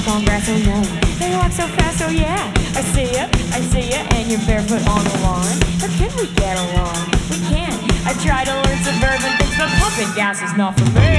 walk on grass, oh no. They walk so fast, oh yeah. I see ya, and you're barefoot on the lawn. How can we get along? We can't. I try to learn suburban things, but pumping gas is not for me.